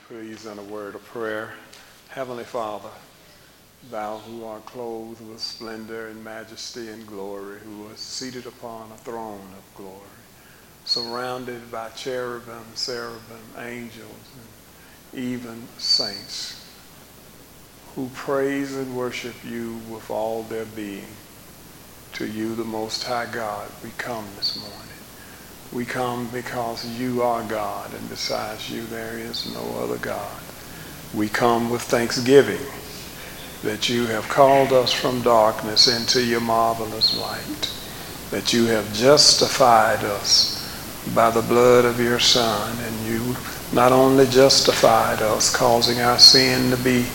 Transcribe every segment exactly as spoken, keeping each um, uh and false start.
please in a word of prayer. Heavenly Father, thou who art clothed with splendor and majesty and glory, who art seated upon a throne of glory, surrounded by cherubim, seraphim, angels, and even saints, who praise and worship you with all their being. To you, the Most High God, we come this morning. We come because you are God, and besides you there is no other God. We come with thanksgiving that you have called us from darkness into your marvelous light, that you have justified us by the blood of your Son, and you not only justified us, causing our sin to be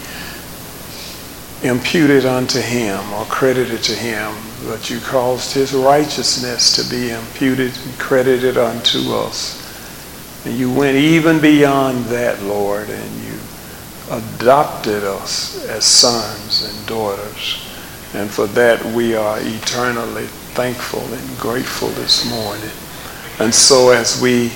imputed unto him or credited to him, but you caused his righteousness to be imputed and credited unto us. And you went even beyond that, Lord, and you adopted us as sons and daughters. And for that we are eternally thankful and grateful this morning. And so as we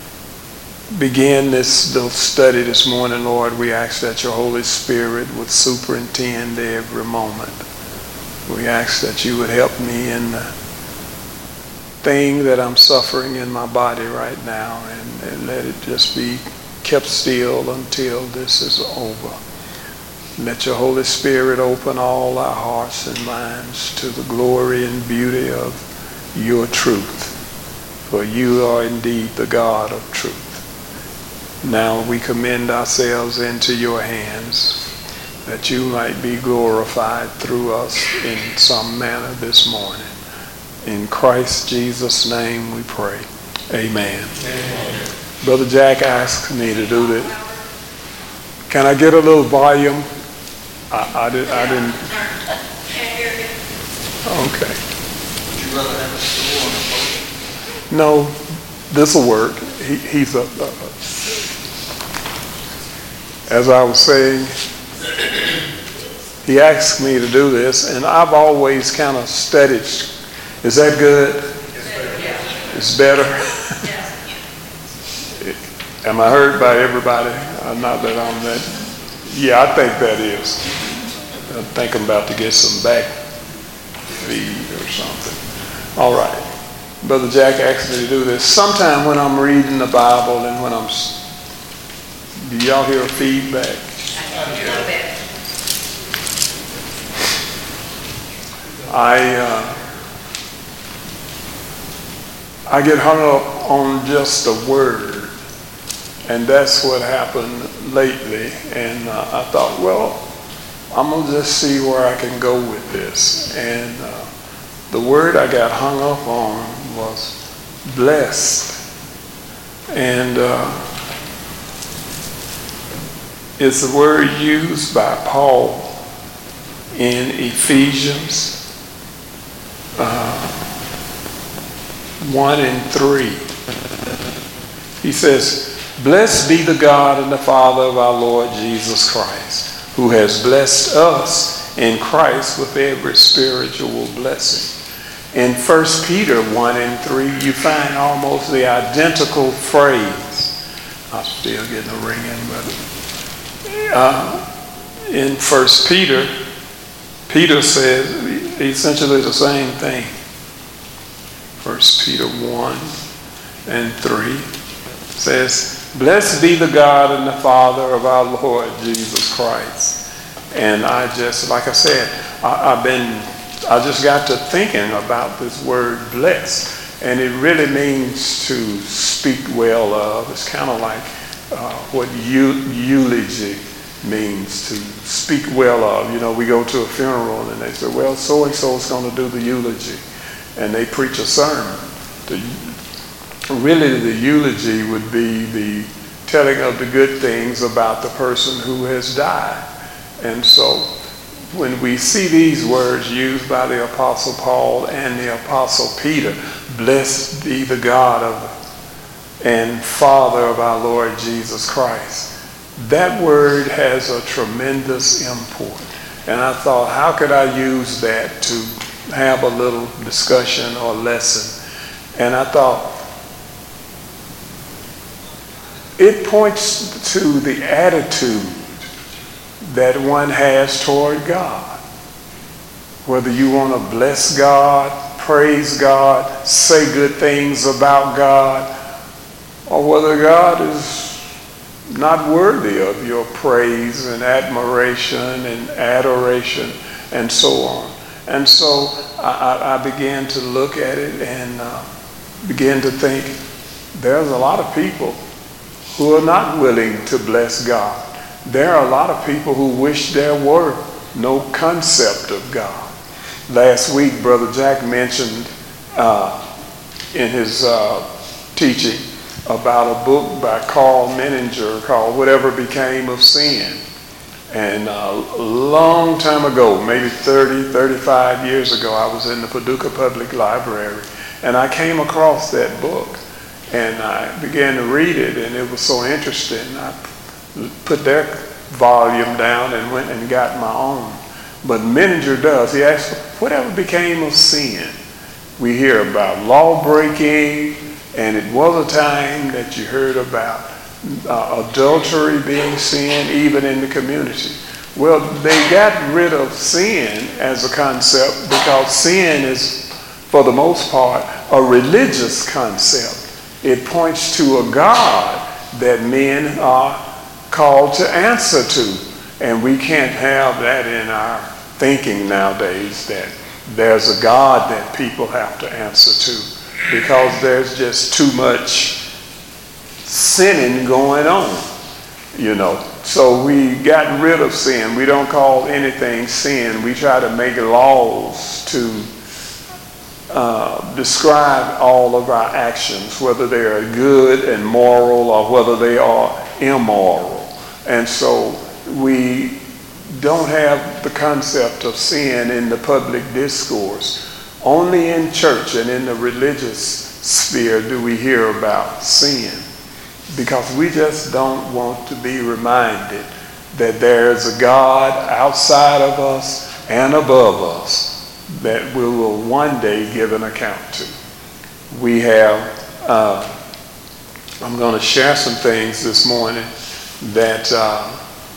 begin this study this morning, Lord, we ask that your Holy Spirit would superintend every moment. We ask that you would help me in the thing that I'm suffering in my body right now, and, and let it just be kept still until this is over. Let your Holy Spirit open all our hearts and minds to the glory and beauty of your truth. For you are indeed the God of truth. Now we commend ourselves into your hands, that you might be glorified through us in some manner this morning. In Christ Jesus' name we pray. Amen. Amen. Brother Jack asked me to do this. Can I get a little volume? I, I, did, I didn't. Okay. Would you rather have a stool on the podium? No, this will work. He, he's a, a as I was saying, he asked me to do this, and I've always kind of studied. Is that good? It's better? Am I heard by everybody? Uh, not that I'm that. Yeah, I think that is. I think I'm about to get some back feed or something. All right. Brother Jack asked me to do this. Sometime when I'm reading the Bible and when I'm... Do y'all hear feedback? I uh, I get hung up on just a word, and that's what happened lately. And uh, I thought, well, I'm gonna just see where I can go with this. And uh, the word I got hung up on was blessed, and. Uh, It's a word used by Paul in Ephesians uh, one and three. He says, "Blessed be the God and the Father of our Lord Jesus Christ, who has blessed us in Christ with every spiritual blessing." In First Peter one and three, you find almost the identical phrase. I'm still getting a ringing, but Uh, in First Peter, Peter says essentially the same thing. First Peter one and three says, "Blessed be the God and the Father of our Lord Jesus Christ." And I just, like I said, I, I've been, I just got to thinking about this word blessed, and it really means to speak well of. It's kind of like uh, what eu- eulogy means, to speak well of. You know, we go to a funeral and they say, well, so-and-so is going to do the eulogy, and they preach a sermon. The, really, the eulogy would be the telling of the good things about the person who has died. And so when we see these words used by the Apostle Paul and the Apostle Peter, blessed be the God of and Father of our Lord Jesus Christ, that word has a tremendous import. And I thought, how could I use that to have a little discussion or lesson? And I thought, it points to the attitude that one has toward God. Whether you want to bless God, praise God, say good things about God, or whether God is not worthy of your praise and admiration and adoration and so on. And so I, I began to look at it and uh, began to think, there's a lot of people who are not willing to bless God. There are a lot of people who wish there were no concept of God. Last week, Brother Jack mentioned uh, in his uh, teaching about a book by Carl Menninger called Whatever Became of Sin. And uh, a long time ago, maybe thirty, thirty-five years ago, I was in the Paducah Public Library, and I came across that book. And I began to read it, and it was so interesting. I put their volume down and went and got my own. But Menninger does. He asked, whatever became of sin? We hear about law breaking, and it was a time that you heard about uh, adultery being sin, even in the community. Well, they got rid of sin as a concept because sin is, for the most part, a religious concept. It points to a God that men are called to answer to. And we can't have that in our thinking nowadays, that there's a God that people have to answer to, because there's just too much sinning going on, you know. So we got rid of sin. We don't call anything sin. We try to make laws to uh, describe all of our actions, whether they are good and moral or whether they are immoral. And so we don't have the concept of sin in the public discourse. Only in church and in the religious sphere do we hear about sin, because we just don't want to be reminded that there is a God outside of us and above us that we will one day give an account to. We have, uh, I'm going to share some things this morning that uh,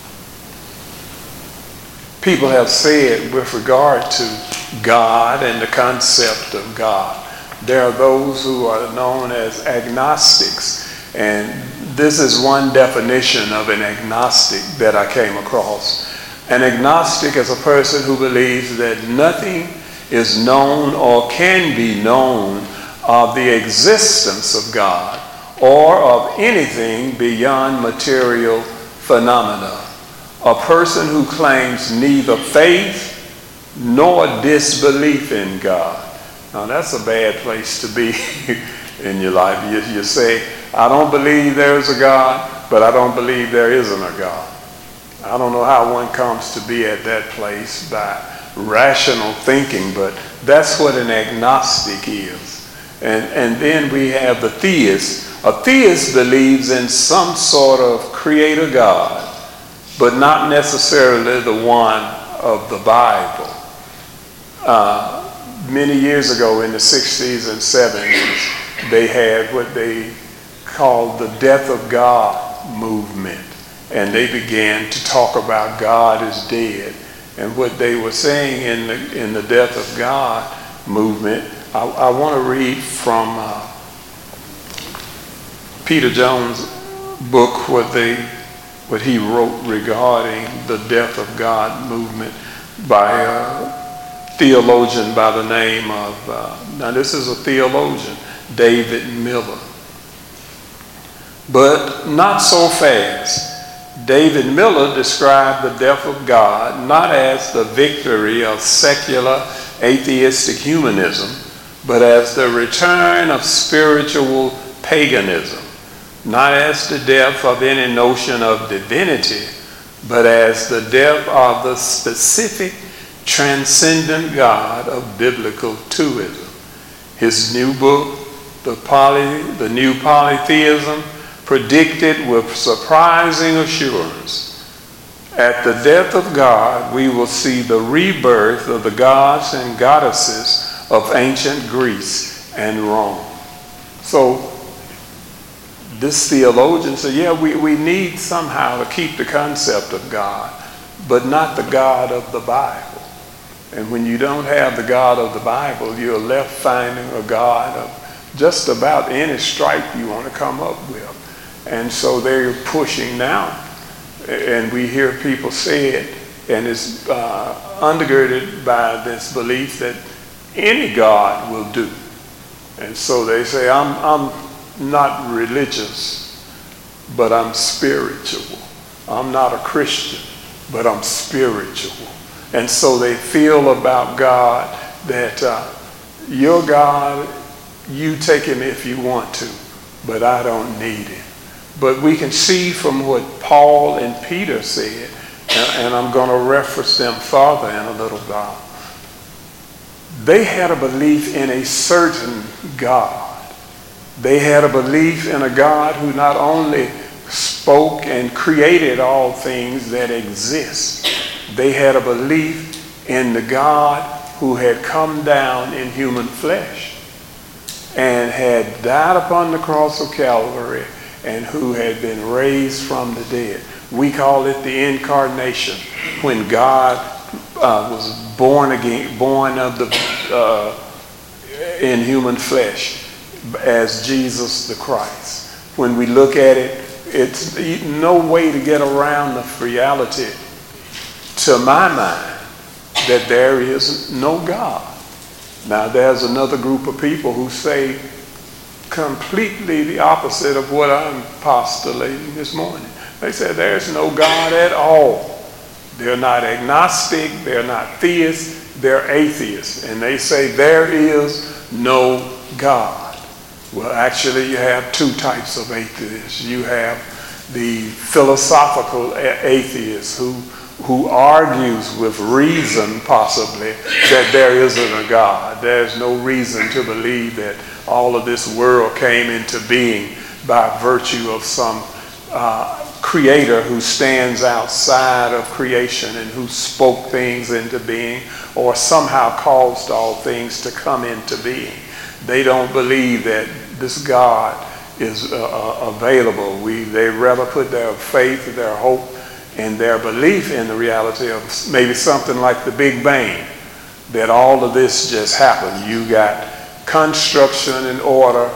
people have said with regard to God and the concept of God. There are those who are known as agnostics, and this is one definition of an agnostic that I came across. An agnostic is a person who believes that nothing is known or can be known of the existence of God or of anything beyond material phenomena. A person who claims neither faith nor disbelief in God. Now that's a bad place to be in your life. You, you say, I don't believe there's a God, but I don't believe there isn't a God. I don't know how one comes to be at that place by rational thinking, but that's what an agnostic is. And, and then we have the theist. A theist believes in some sort of creator God, but not necessarily the one of the Bible. Uh, many years ago in the sixties and seventies, they had what they called the Death of God movement. And they began to talk about God is dead. And what they were saying in the, in the Death of God movement, I, I want to read from uh, Peter Jones' book, what they, what he wrote regarding the Death of God movement by a theologian by the name of, uh, now this is a theologian, David Miller. But not so fast. David Miller described the death of God not as the victory of secular atheistic humanism, but as the return of spiritual paganism, not as the death of any notion of divinity, but as the death of the specific transcendent God of biblical theism. His new book, The, Poly, the New Polytheism, predicted with surprising assurance, at the death of God, we will see the rebirth of the gods and goddesses of ancient Greece and Rome. So this theologian said, yeah, we, we need somehow to keep the concept of God, but not the God of the Bible. And when you don't have the God of the Bible, you're left finding a God of just about any stripe you want to come up with. And so they're pushing now. And we hear people say it, and it's uh, undergirded by this belief that any God will do. And so they say, I'm, I'm not religious, but I'm spiritual. I'm not a Christian, but I'm spiritual. And so they feel about God that uh, your God, you take him if you want to, but I don't need him. But we can see from what Paul and Peter said, and I'm going to reference them further in a little while. They had a belief in a certain God. They had a belief in a God who not only spoke and created all things that exist. They had a belief in the God who had come down in human flesh and had died upon the cross of Calvary and who had been raised from the dead. We call it the incarnation, when God uh, was born again, born of the uh, in human flesh as Jesus the Christ. When we look at it, it's no way to get around the reality, to my mind, that there is no God. Now, there's another group of people who say completely the opposite of what I'm postulating this morning. They say there's no God at all. They're not agnostic, they're not theists, they're atheists. And they say there is no God. Well, actually, you have two types of atheists. You have the philosophical atheist who who argues with reason, possibly, that there isn't a God. There's no reason to believe that all of this world came into being by virtue of some uh, creator who stands outside of creation and who spoke things into being or somehow caused all things to come into being. They don't believe that this God is uh, available. We, they rather put their faith, their hope, and their belief in the reality of maybe something like the Big Bang, that all of this just happened. You got construction and order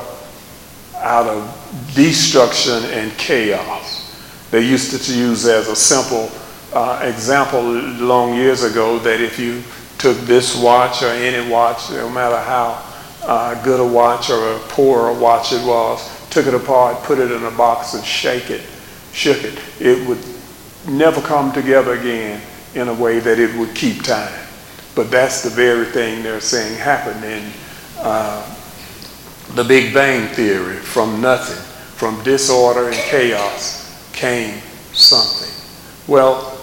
out of destruction and chaos. They used to use as a simple uh, example long years ago that if you took this watch or any watch, no matter how uh, good a watch or a poor a watch it was, took it apart, put it in a box and shake it, shook it, it would never come together again in a way that it would keep time. But that's the very thing they're saying happened in uh, the Big Bang Theory. From nothing, from disorder and chaos came something. Well,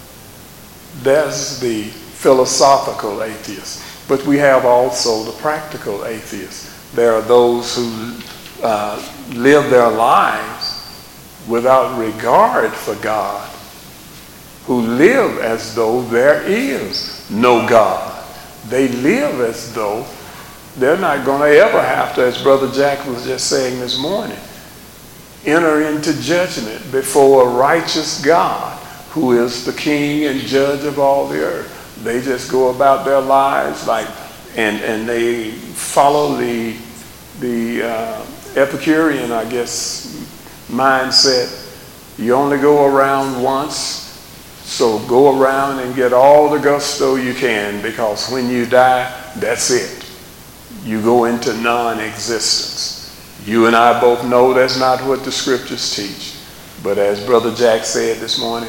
that's the philosophical atheist. But we have also the practical atheist. There are those who uh, live their lives without regard for God, who live as though there is no God. They live as though they're not going to ever have to, as Brother Jack was just saying this morning, enter into judgment before a righteous God who is the king and judge of all the earth. They just go about their lives like, and, and they follow the, the uh, Epicurean, I guess, mindset. You only go around once, so go around and get all the gusto you can, because when you die, that's it. You go into non-existence. You and I both know that's not what the scriptures teach. But as Brother Jack said this morning,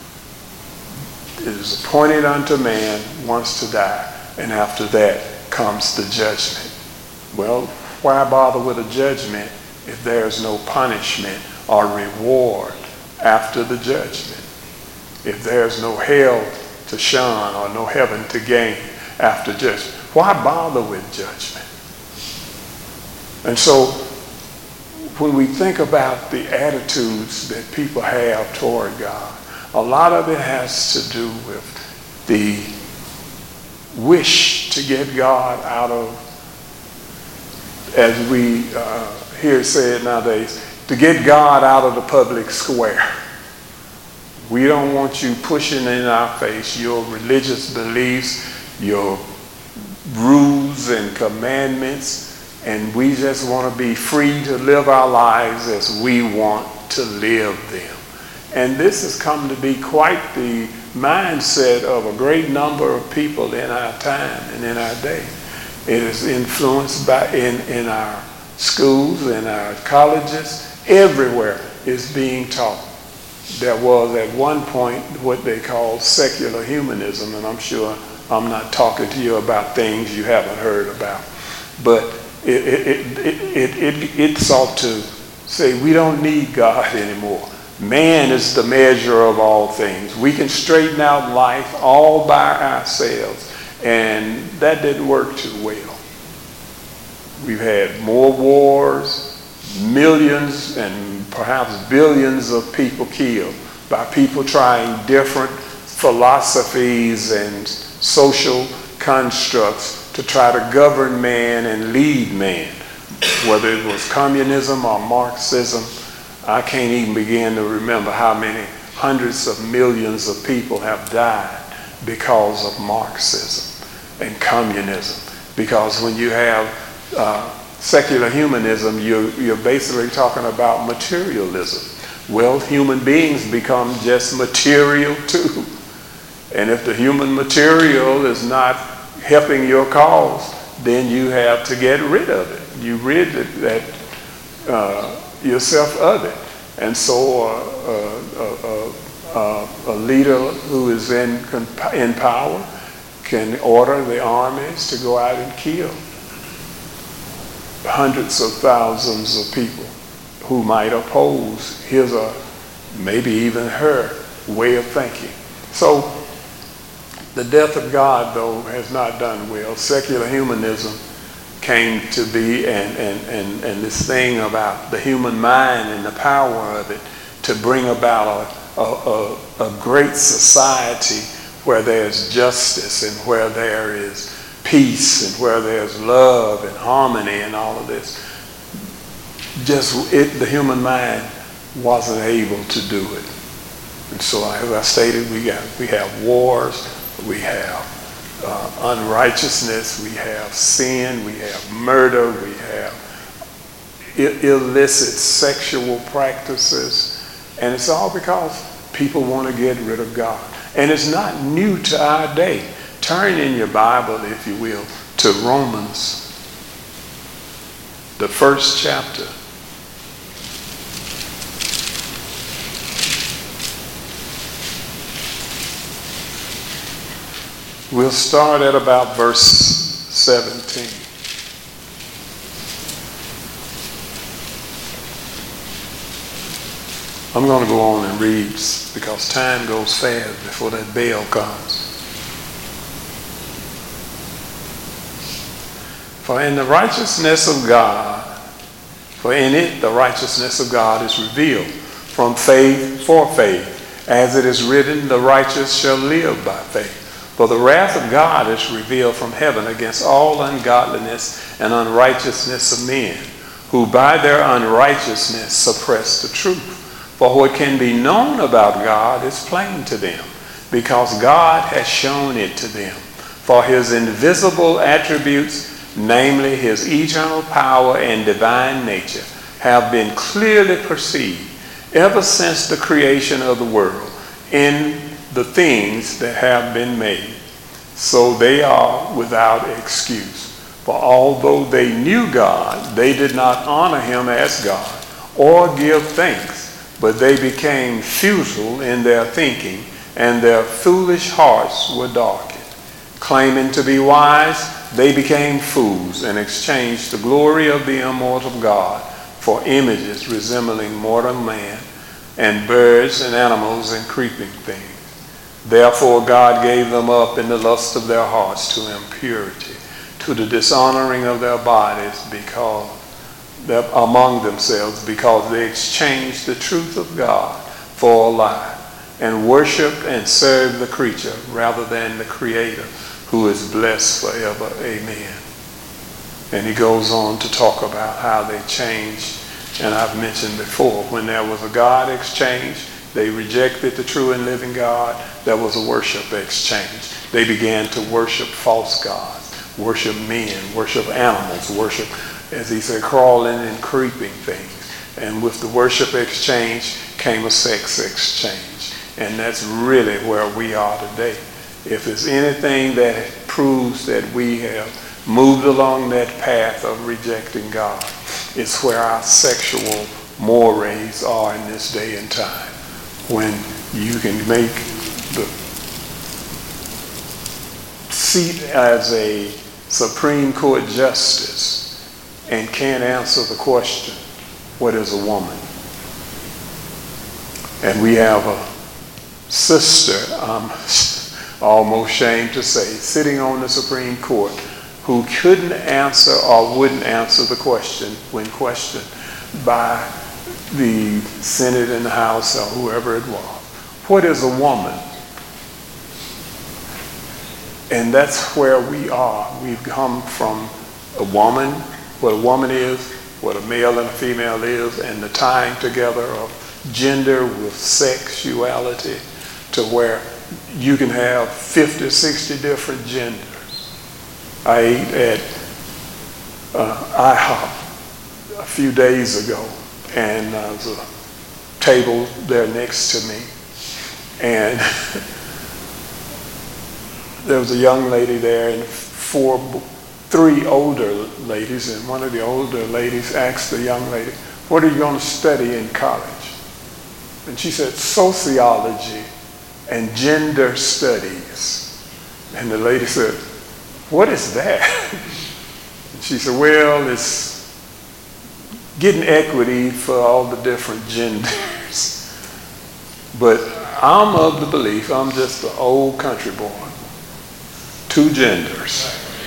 it is appointed unto man once to die, and after that comes the judgment. Well, why bother with a judgment if there's no punishment or reward after the judgment? If there's no hell to shun or no heaven to gain after judgment, why bother with judgment? And so when we think about the attitudes that people have toward God, a lot of it has to do with the wish to get God out of, as we uh, hear said nowadays, to get God out of the public square. We don't want you pushing in our face your religious beliefs, your rules and commandments, and we just want to be free to live our lives as we want to live them. And this has come to be quite the mindset of a great number of people in our time and in our day. It is influenced by in, in our schools, in our colleges, everywhere is being taught. There was at one point what they call secular humanism, and I'm sure I'm not talking to you about things you haven't heard about. But it, it, it, it, it, it sought to say we don't need God anymore. Man is the measure of all things. We can straighten out life all by ourselves, and that didn't work too well. We've had more wars, millions and perhaps billions of people killed by people trying different philosophies and social constructs to try to govern man and lead man. Whether it was communism or Marxism, I can't even begin to remember how many hundreds of millions of people have died because of Marxism and communism. Because when you have uh, secular humanism, you're, you're basically talking about materialism. Well, human beings become just material too. And if the human material is not helping your cause, then you have to get rid of it. You rid that uh, yourself of it. And so uh, uh, uh, uh, a leader who is in, in power can order the armies to go out and kill hundreds of thousands of people who might oppose his or maybe even her way of thinking. So the death of God, though, has not done well. Secular humanism came to be, and, and, and, and this thing about the human mind and the power of it to bring about a, a, a, a great society where there's justice and where there is peace and where there's love and harmony and all of this. Just it, the human mind wasn't able to do it. And so as I stated, we got we have wars, we have uh, unrighteousness, we have sin, we have murder, we have I- illicit sexual practices, and it's all because people want to get rid of God. And it's not new to our day. Turn in your Bible, if you will, to Romans, the first chapter. We'll start at about verse seventeen. I'm going to go on and read because time goes fast before that bell comes. For in the righteousness of God, for in it the righteousness of God is revealed from faith for faith, as it is written, the righteous shall live by faith. For the wrath of God is revealed from heaven against all ungodliness and unrighteousness of men, who by their unrighteousness suppress the truth. For what can be known about God is plain to them, because God has shown it to them. For his invisible attributes, namely his eternal power and divine nature, have been clearly perceived ever since the creation of the world in the things that have been made. So they are without excuse. For although they knew God, they did not honor him as God or give thanks, but they became futile in their thinking, and their foolish hearts were darkened. Claiming to be wise, they became fools and exchanged the glory of the immortal God for images resembling mortal man and birds and animals and creeping things. Therefore God gave them up in the lust of their hearts to impurity, to the dishonoring of their bodies because among themselves, because they exchanged the truth of God for a lie, and worshiped and served the creature rather than the Creator, who is blessed forever. Amen. And he goes on to talk about how they changed And I've mentioned before, when there was a God exchange, they rejected the true and living God. There was a worship exchange. They began to worship false gods, worship men, worship animals, worship, as he said, crawling and creeping things. And with the worship exchange came a sex exchange. And that's really where we are today. If there's anything that proves that we have moved along that path of rejecting God, it's where our sexual mores are in this day and time. When you can make the seat as a Supreme Court justice and can't answer the question, what is a woman? And we have a sister, I'm almost ashamed to say, sitting on the Supreme Court who couldn't answer or wouldn't answer the question when questioned by the Senate and the House or whoever it was. What is a woman? And that's where we are. We've come from a woman, what a woman is, what a male and a female is, and the tying together of gender with sexuality to where you can have fifty, sixty different genders. I ate at uh, IHOP a few days ago, and there was a table there next to me, and there was a young lady there and four, three older ladies, and one of the older ladies asked the young lady, what are you going to study in college? And she said, sociology and gender studies. And the lady said, what is that? And she said, well, it's getting equity for all the different genders. But I'm of the belief, I'm just an old country boy. Two genders,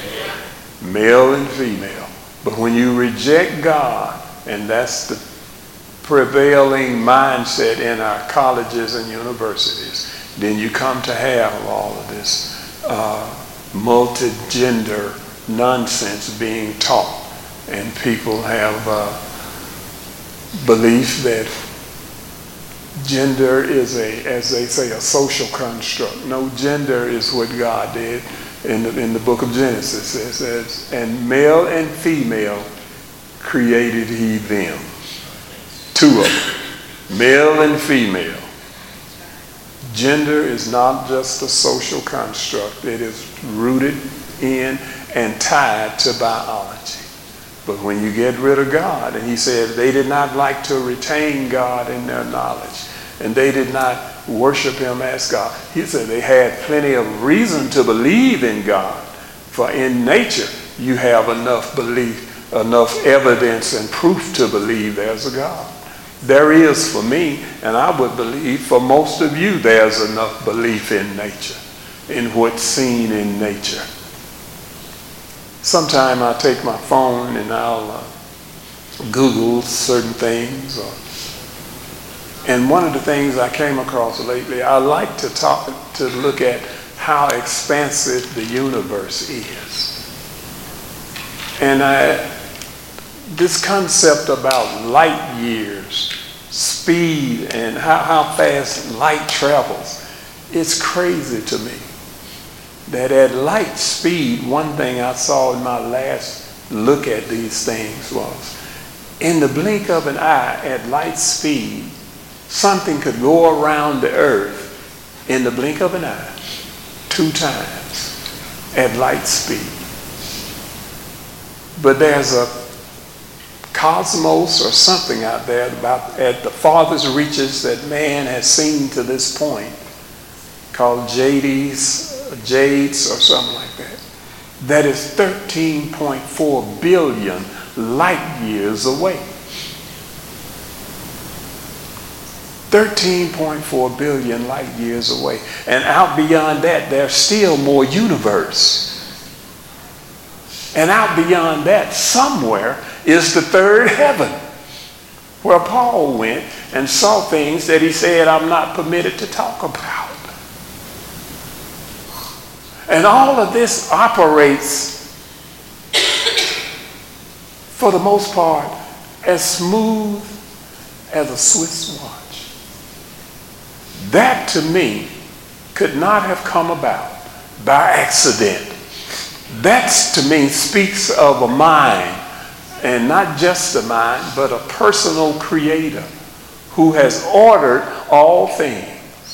male and female. But when you reject God, and that's the prevailing mindset in our colleges and universities, then you come to have all of this uh, multi-gender nonsense being taught. And people have uh, belief that gender is a, as they say, a social construct. No, gender is what God did in the, in the book of Genesis. It says, and male and female created he them. Two of them, male and female. Gender is not just a social construct. It is rooted in and tied to biology. But when you get rid of God, and he said they did not like to retain God in their knowledge, and they did not worship him as God. He said they had plenty of reason to believe in God, for in nature you have enough belief, enough evidence and proof to believe there's a God. There is for me, and I would believe for most of you, there's enough belief in nature, in what's seen in nature. Sometime I take my phone and I'll uh, Google certain things. Or, and one of the things I came across lately, I like to talk, to look at how expansive the universe is. And I, this concept about light years, speed, and how, how fast light travels, it's crazy to me. That at light speed, one thing I saw in my last look at these things was, in the blink of an eye at light speed, something could go around the earth in the blink of an eye two times at light speed. But there's a cosmos or something out there about at the farthest reaches that man has seen to this point, called Jades, Jades or something like that, that is thirteen point four billion light years away. thirteen point four billion light years away. And out beyond that, there's still more universe. And out beyond that, somewhere, is the third heaven, where Paul went and saw things that he said, I'm not permitted to talk about. And all of this operates, for the most part, as smooth as a Swiss watch. That to me could not have come about by accident. That to me speaks of a mind, and not just a mind, but a personal creator who has ordered all things.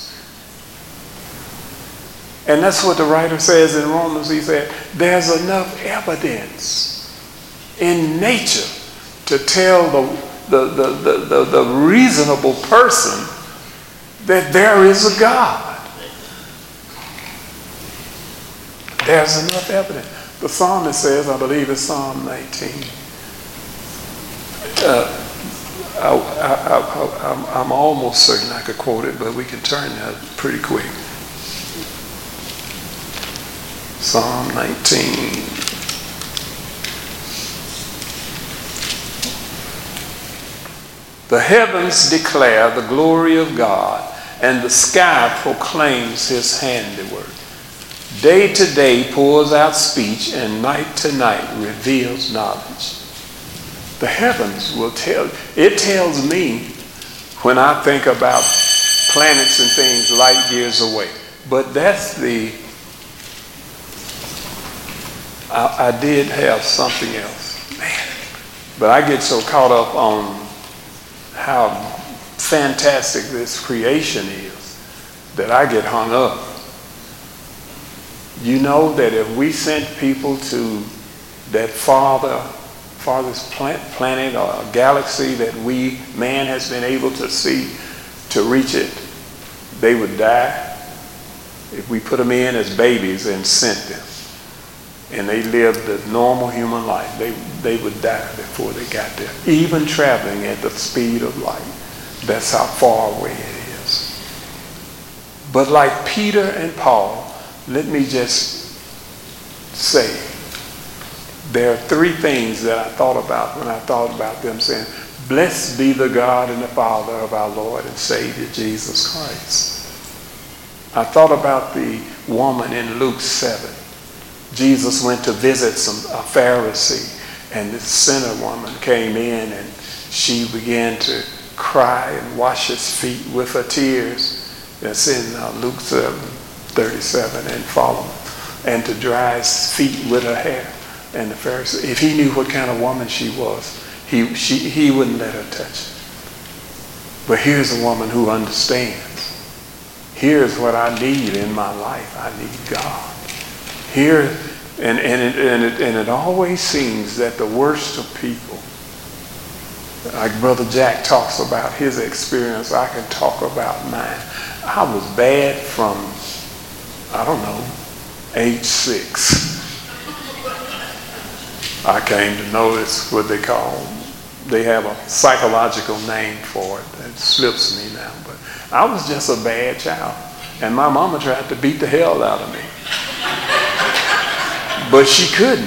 And that's what the writer says in Romans. He said, there's enough evidence in nature to tell the, the, the, the, the, the reasonable person that there is a God. There's enough evidence. The psalmist says, I believe it's Psalm nineteen. Uh, I, I, I, I'm, I'm almost certain I could quote it, but we can turn that pretty quick. Psalm nineteen. The heavens declare the glory of God, and the sky proclaims his handiwork. Day to day pours out speech, and night to night reveals knowledge. The heavens will tell, it tells me when I think about planets and things light years away. But that's the, I, I did have something else. Man, but I get so caught up on how fantastic this creation is that I get hung up. You know that if we sent people to that farther, farthest planet or galaxy that we, man, has been able to see, to reach it, they would die if we put them in as babies and sent them. And they lived a normal human life. They, they would die before they got there, even traveling at the speed of light. That's how far away it is. But like Peter and Paul, let me just say, there are three things that I thought about when I thought about them saying, blessed be the God and the Father of our Lord and Savior Jesus Christ. I thought about the woman in Luke seven. Jesus went to visit some a Pharisee, and this sinner woman came in and she began to cry and wash his feet with her tears. That's in uh, Luke seven thirty-seven and following, and to dry his feet with her hair. And the Pharisee, if he knew what kind of woman she was, he, she, he wouldn't let her touch it. But here's a woman who understands. Here's what I need in my life. I need God. Here, and, and, it, and, it, and it always seems that the worst of people, like Brother Jack talks about his experience, I can talk about mine. I was bad from, I don't know, age six. I came to notice what they call, they have a psychological name for it that slips me now, but I was just a bad child. And my mama tried to beat the hell out of me. But she couldn't.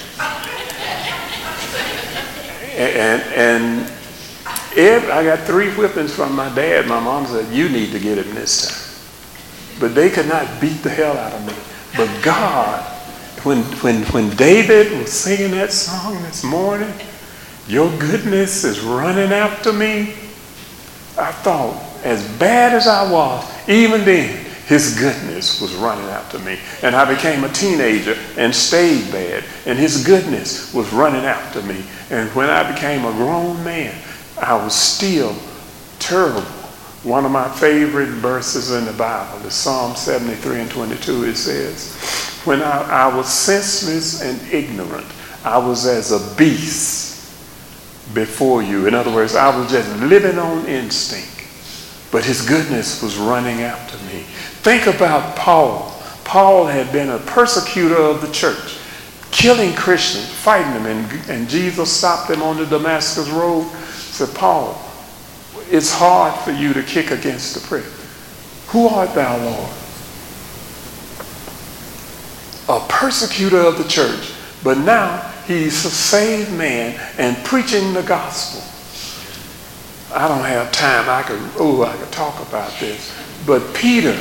And, and if I got three whippings from my dad, my mom said, you need to get him this time. But they could not beat the hell out of me. But God, when, when, when David was singing that song this morning, your goodness is running after me, I thought, as bad as I was, even then, his goodness was running after me. And I became a teenager and stayed bad. And his goodness was running after me. And when I became a grown man, I was still terrible. One of my favorite verses in the Bible is Psalm seventy-three and twenty-two. It says, when I, I was senseless and ignorant, I was as a beast before you. In other words, I was just living on instinct. But his goodness was running after me. Think about Paul. Paul had been a persecutor of the church, killing Christians, fighting them, and, and Jesus stopped him on the Damascus road. Said, Paul, it's hard for you to kick against the prick. Who art thou, Lord? A persecutor of the church, but now he's a saved man and preaching the gospel. I don't have time. I could, oh, I could talk about this. But Peter,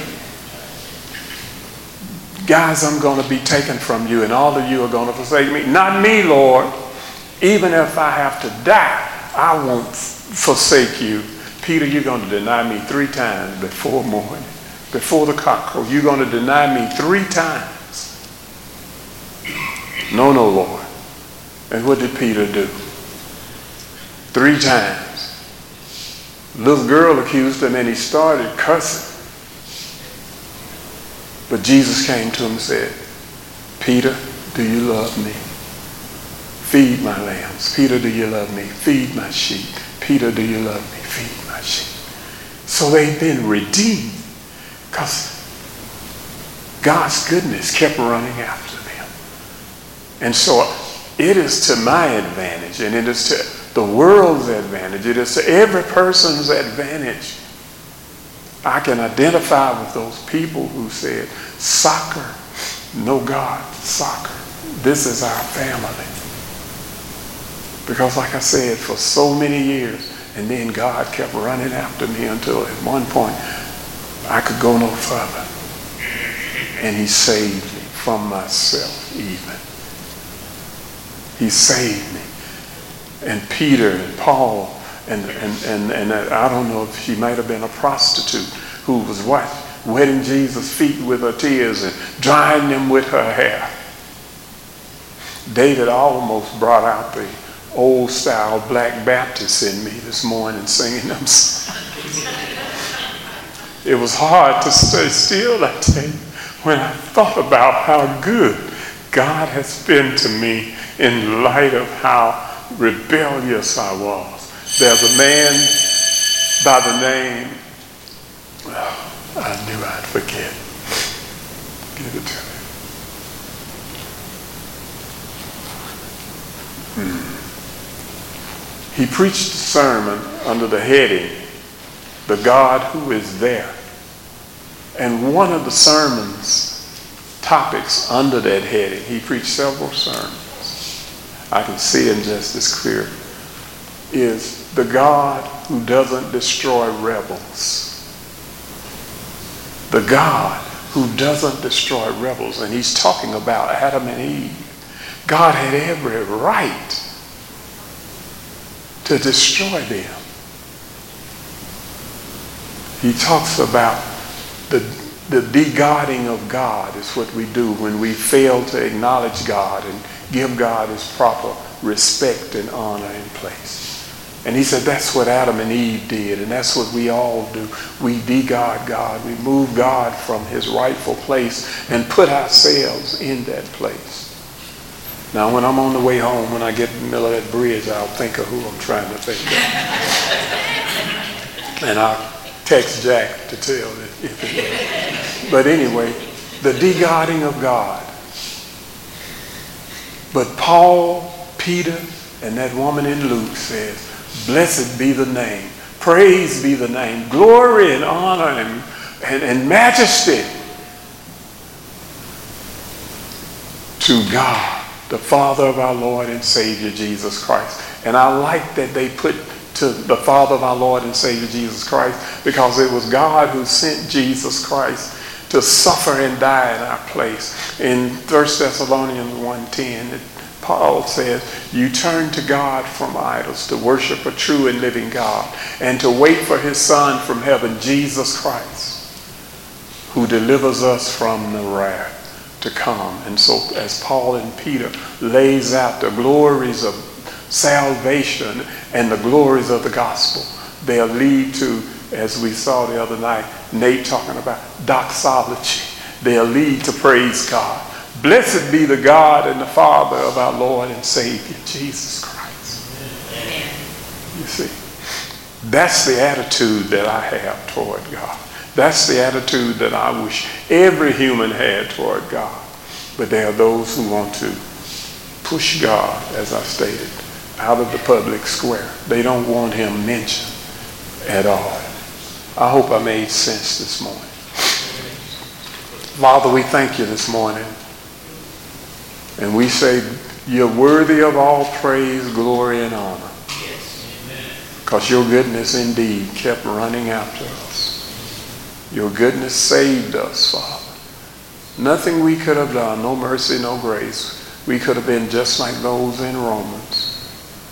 guys, I'm going to be taken from you, and all of you are going to forsake me. Not me, Lord. Even if I have to die, I won't forsake you. Peter, you're going to deny me three times before morning. Before the cock crows, you're going to deny me three times. No, no, Lord. And what did Peter do? Three times. Little girl accused him and he started cussing. But Jesus came to him and said, Peter, do you love me? Feed my lambs. Peter, do you love me? Feed my sheep. Peter, do you love me? Feed my sheep. So they've been redeemed because God's goodness kept running after them. And so it is to my advantage, and it is to the world's advantage. It is to every person's advantage. I can identify with those people who said, soccer, no God, soccer. This is our family. Because like I said, for so many years, and then God kept running after me until at one point I could go no further. And he saved me from myself even. He saved me. And Peter and Paul, and, and, and, and I don't know if she might have been a prostitute who was what? Wetting Jesus' feet with her tears and drying them with her hair. David almost brought out the old style Black Baptist in me this morning singing them songs. It was hard to stay still, I tell you, when I thought about how good God has been to me in light of how rebellious I was. There's a man by the name, oh, I knew I'd forget. Give it to me. Hmm. He preached a sermon under the heading, The God Who Is There. And one of the sermon's topics under that heading, he preached several sermons, I can see him just as clear, is the God who doesn't destroy rebels. The God who doesn't destroy rebels. And he's talking about Adam and Eve. God had every right to destroy them. He talks about the, the de-godding of God is what we do when we fail to acknowledge God and give God his proper respect and honor and place. And he said that's what Adam and Eve did, and that's what we all do. We de-God God. We move God from his rightful place and put ourselves in that place. Now, when I'm on the way home, when I get in the middle of that bridge, I'll think of who I'm trying to think of. And I'll text Jack to tell it if it is. But anyway, the de-godding of God. But Paul, Peter, and that woman in Luke says, blessed be the name, praise be the name, glory and honor and, and, and majesty to God, the Father of our Lord and Savior, Jesus Christ. And I like that they put to the Father of our Lord and Savior, Jesus Christ, because it was God who sent Jesus Christ to suffer and die in our place. In First Thessalonians one ten, Paul says, you turn to God from idols to worship a true and living God and to wait for his Son from heaven, Jesus Christ, who delivers us from the wrath to come. And so as Paul and Peter lays out the glories of salvation and the glories of the gospel, they'll lead to, as we saw the other night, Nate talking about doxology. They'll lead to praise God. Blessed be the God and the Father of our Lord and Savior, Jesus Christ. Amen. You see, that's the attitude that I have toward God. That's the attitude that I wish every human had toward God. But there are those who want to push God, as I stated, out of the public square. They don't want him mentioned at all. I hope I made sense this morning. Father, we thank you this morning. And we say you're worthy of all praise, glory, and honor. Because your goodness indeed kept running after us. Your goodness saved us, Father. Nothing we could have done, no mercy, no grace. We could have been just like those in Romans.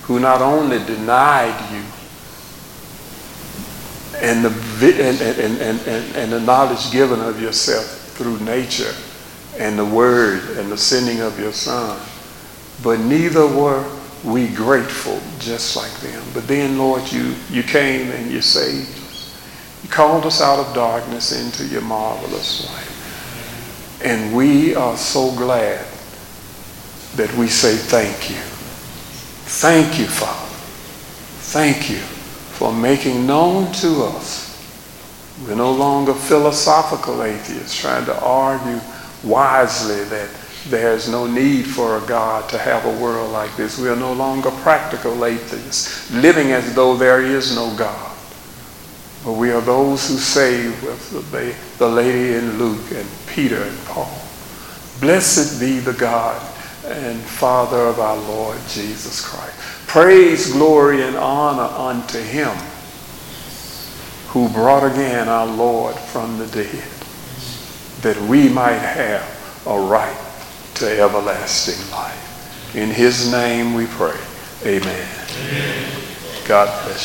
who not only denied you and the, vi- and, and, and, and, and the knowledge given of yourself through nature and the word and the sending of your son, but neither were we grateful just like them. But then, Lord, you, you came and you saved us. You called us out of darkness into your marvelous light. And we are so glad that we say thank you. Thank you, Father. Thank you for making known to us. We're no longer philosophical atheists trying to argue wisely that there's no need for a God to have a world like this. We are no longer practical atheists, living as though there is no God. But we are those who say with the, the lady in Luke and Peter and Paul, blessed be the God and Father of our Lord Jesus Christ. Praise, glory, and honor unto him who brought again our Lord from the dead, that we might have a right to everlasting life. In his name we pray. Amen. Amen. God bless you.